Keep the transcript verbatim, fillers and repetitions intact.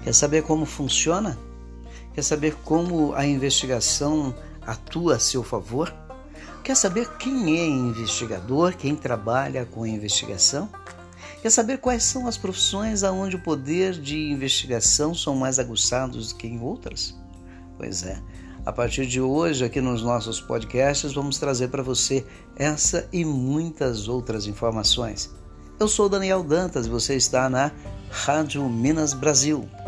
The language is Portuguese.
Quer saber como funciona? Quer saber como a investigação atua a seu favor? Quer saber quem é investigador, quem trabalha com investigação? Quer saber quais são as profissões onde o poder de investigação são mais aguçados do que em outras? Pois é, a partir de hoje, aqui nos nossos podcasts, vamos trazer para você essa e muitas outras informações. Eu sou Daniel Dantas e você está na Rádio Minas Brasil.